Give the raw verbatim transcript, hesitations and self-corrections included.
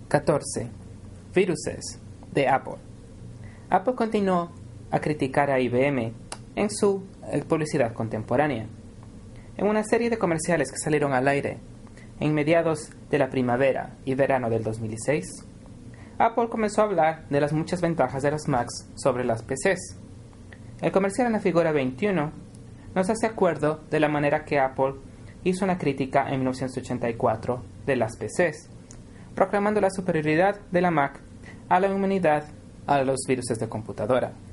catorce. Viruses de Apple. Apple continuó a criticar a I B M en su eh, publicidad contemporánea. En una serie de comerciales que salieron al aire en mediados de la primavera y verano del dos mil dieciséis, Apple comenzó a hablar de las muchas ventajas de las Macs sobre las P Cs. El comercial en la figura veintiuno nos hace acuerdo de la manera que Apple hizo una crítica en mil novecientos ochenta y cuatro de las P Cs, proclamando la superioridad de la Mac a la humanidad a los virus de computadora.